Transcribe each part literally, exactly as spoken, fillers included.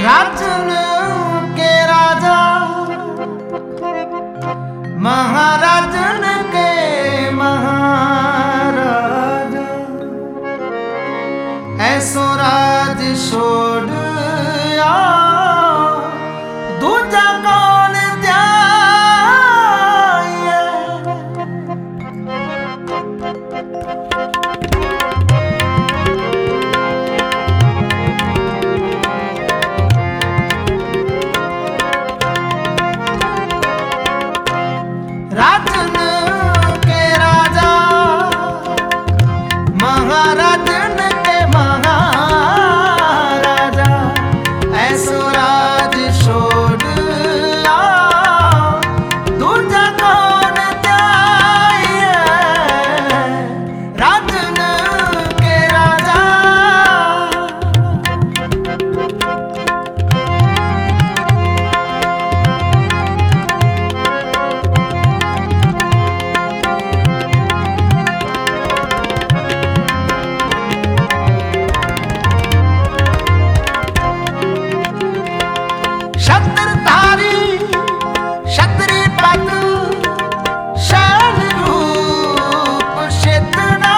राजन के राजा महाराजन के महाराजा ऐसो राज छोड़ आ दूजा कौन त्याए। राजन के राजा महाराजन के महाराजा ऐसो राज छोड़ आ दूजा कौन त्याए। राजन के राजा शत्रधारी क्षत्रि पद शैल रूप शेतना।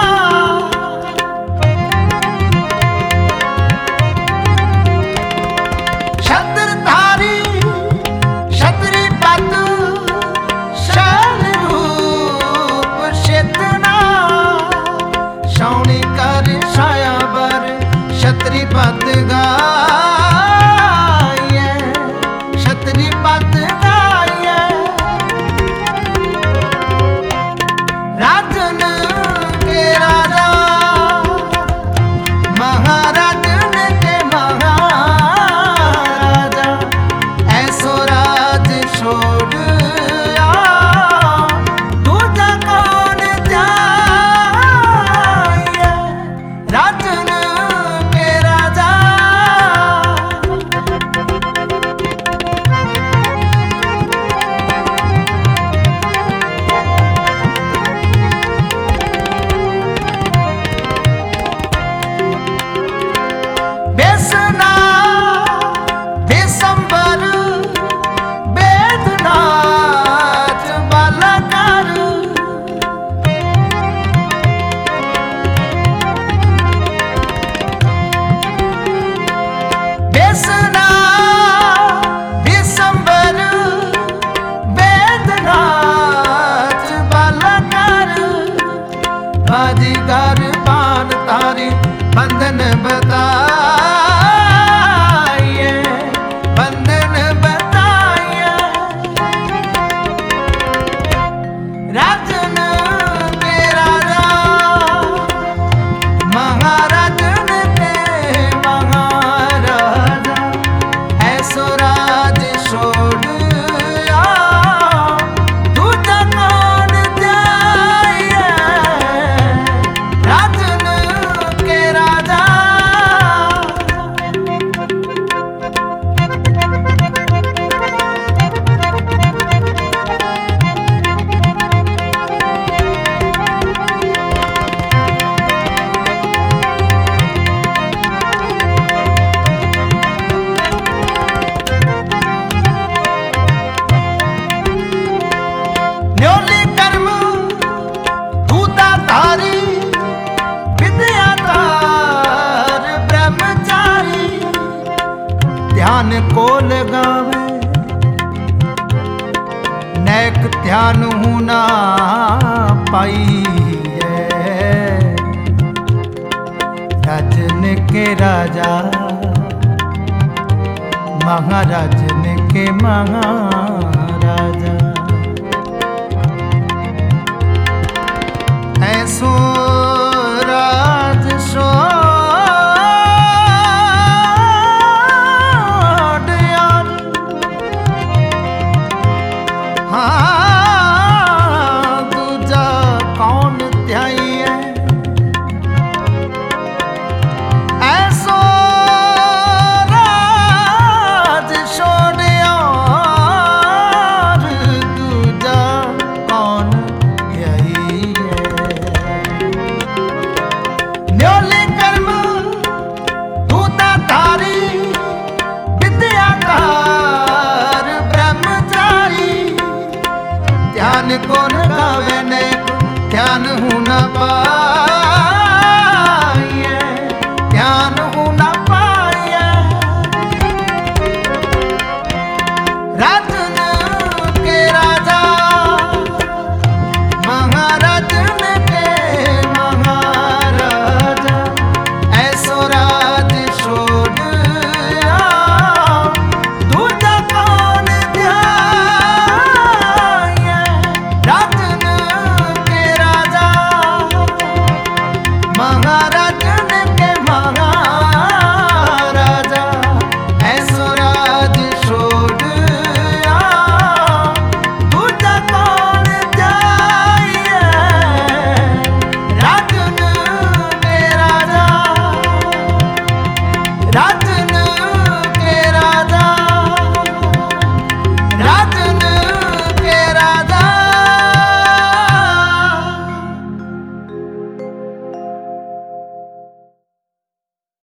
शत्रधारी क्षत्रि पद शैल रूप शेतना। शौणी कर छाया बर क्षत्रि पद गा पद गाये। राजन के राजा महाराजन के महाराजा ऐसो राज छोड़ आ दूजा कौन त्याए। राजन के राजा बेसना दिसंबर बेदनाथ बालाकार। बेसना दिसंबर बेदनाथ बालाकार। बाजीगर पान तारी बंधन बताइए बंधन बताइए। राजन के राजा महाराजन के महाराजा ऐसो राज छोड़ आ दूजा कौन त्याए। राजन के राजा न्योली कर्म दूताधारी विद्याधार ब्रह्मचारी। ध्यान को लगावे नैक ध्यान होना पाई है। राजन के राजा महाराजन के महाराजा ऐसो राज छोड़ आ हाँ दूजा कौन त्याए। ऐसो राज छोड़ आ जानहु न पाए।